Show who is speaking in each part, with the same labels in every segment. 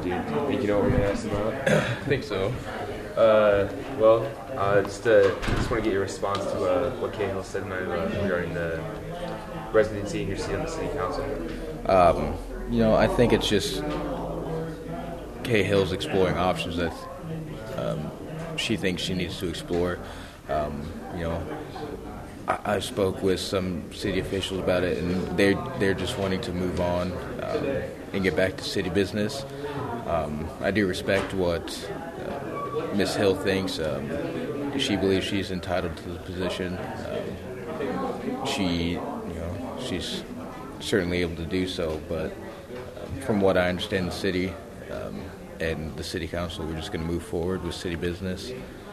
Speaker 1: Do you think you know what we're going to ask about?
Speaker 2: I think so.
Speaker 1: Just want to get your response to what Cahill said tonight regarding the residency in your seat on the city council.
Speaker 2: I think it's just Cahill's exploring options that she thinks she needs to explore. I spoke with some city officials about it, and they're just wanting to move on and get back to city business. I do respect what Ms. Hill thinks. She believes she's entitled to the position. She's certainly able to do so, but from what I understand, the city and the city council, we're just going to move forward with city business,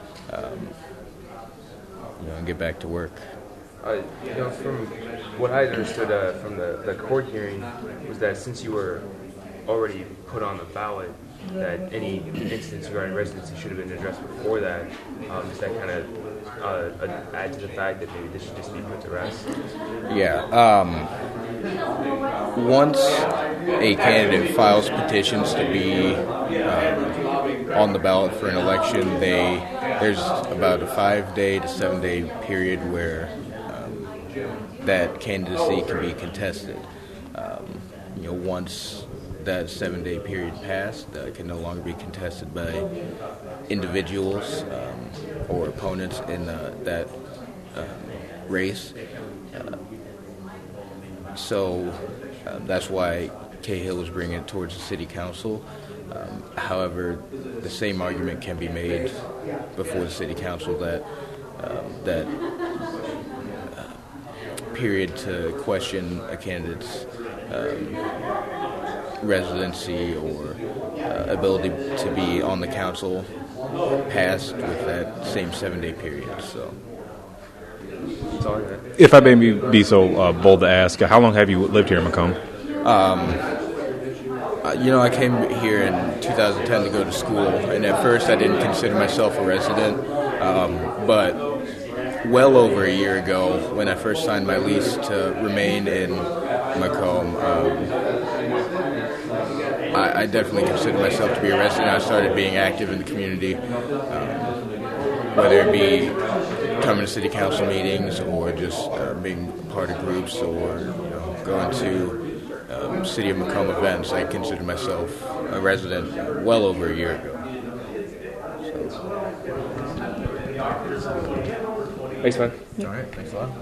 Speaker 2: and get back to work.
Speaker 1: From what I understood from the court hearing was that since you were already put on the ballot, that any instance regarding residency should have been addressed before that. Does that kind of add to the fact that maybe this should just be put to rest?
Speaker 2: Yeah. Once a candidate files petitions to be on the ballot for an election, there's about a 5-day to 7-day period where that candidacy can be contested. Once that 7-day period passed, it can no longer be contested by individuals or opponents in that race. So that's why Cahill was bringing it towards the city council. However, the same argument can be made before the city council that period to question a candidate's residency or ability to be on the council passed with that same 7-day period. So,
Speaker 3: if I may be so bold to ask, how long have you lived here in Macomb?
Speaker 2: I came here in 2010 to go to school, and at first I didn't consider myself a resident, but well over a year ago, when I first signed my lease to remain in Macomb, I definitely consider myself to be a resident. I started being active in the community, whether it be coming to city council meetings or just being part of groups or going to City of Macomb events. I consider myself a resident well over a year ago.
Speaker 1: Thanks, man.
Speaker 2: All right, thanks a lot.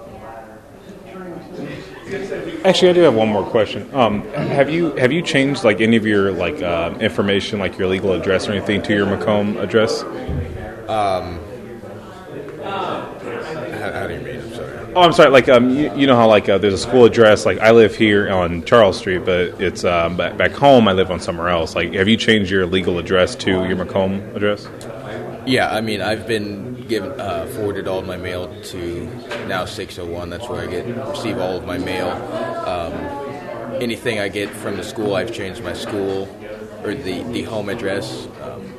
Speaker 3: Actually, I do have one more question. Have you changed any of your information, like your legal address or anything, to your Macomb address?
Speaker 2: How do you mean? I'm sorry.
Speaker 3: Oh, I'm sorry. You know how there's a school address. I live here on Charles Street, but it's back home. I live on somewhere else. Have you changed your legal address to your Macomb address?
Speaker 2: Yeah, I've been forwarded all of my mail to now 601. That's where I receive all of my mail. Anything I get from the school, I've changed my school or the home address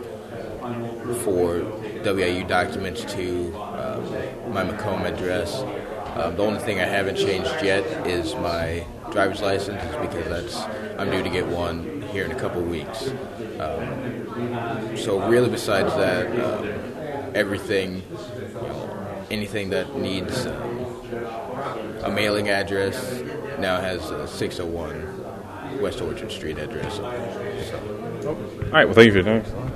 Speaker 2: for WIU documents to my Macomb address. The only thing I haven't changed yet is my driver's license, because I'm due to get one here in a couple of weeks. So really, besides that, everything, anything that needs a mailing address now has a 601 West Orchard Street address. So.
Speaker 3: All right. Well, thank you for your time.